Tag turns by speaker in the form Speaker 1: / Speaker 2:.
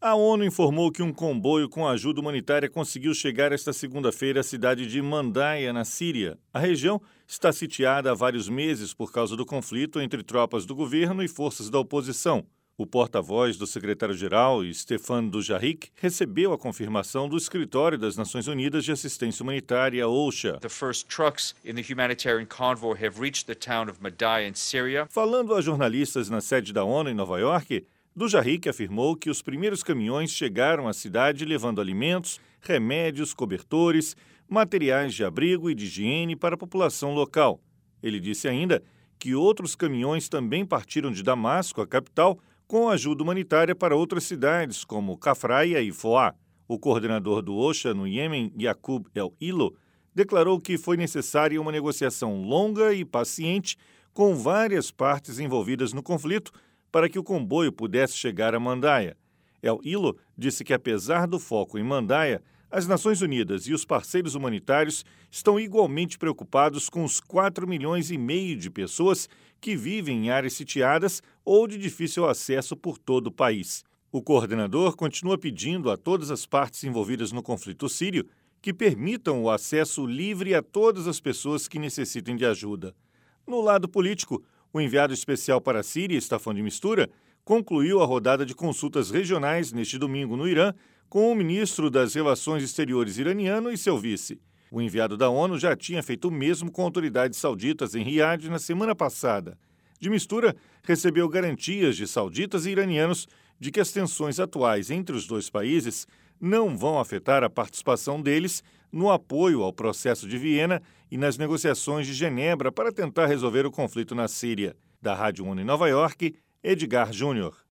Speaker 1: A ONU informou que um comboio com ajuda humanitária conseguiu chegar esta segunda-feira à cidade de Mandaia, na Síria. A região está sitiada há vários meses por causa do conflito entre tropas do governo e forças da oposição. O porta-voz do secretário-geral, Stefan Dujarric, recebeu a confirmação do Escritório das Nações Unidas de Assistência Humanitária, OCHA.
Speaker 2: The first trucks in the humanitarian convoy have reached the town of Madaya in Syria.
Speaker 1: Falando a jornalistas na sede da ONU em Nova York, Dujarric afirmou que os primeiros caminhões chegaram à cidade levando alimentos, remédios, cobertores, materiais de abrigo e de higiene para a população local. Ele disse ainda que outros caminhões também partiram de Damasco, a capital, com ajuda humanitária para outras cidades, como Cafraia e Foá. O coordenador do OCHA no Iêmen, Yaqub El-Hilo, declarou que foi necessária uma negociação longa e paciente com várias partes envolvidas no conflito para que o comboio pudesse chegar a Mandaia. El-Hilo disse que, apesar do foco em Mandaia, as Nações Unidas e os parceiros humanitários estão igualmente preocupados com os 4,5 milhões de pessoas que vivem em áreas sitiadas ou de difícil acesso por todo o país. O coordenador continua pedindo a todas as partes envolvidas no conflito sírio que permitam o acesso livre a todas as pessoas que necessitem de ajuda. No lado político, o enviado especial para a Síria, Staffan de Mistura, concluiu a rodada de consultas regionais neste domingo no Irã com o ministro das Relações Exteriores iraniano e seu vice. O enviado da ONU já tinha feito o mesmo com autoridades sauditas em Riad na semana passada. De Mistura recebeu garantias de sauditas e iranianos de que as tensões atuais entre os dois países não vão afetar a participação deles no apoio ao processo de Viena e nas negociações de Genebra para tentar resolver o conflito na Síria. Da Rádio ONU em Nova York, Edgar Júnior.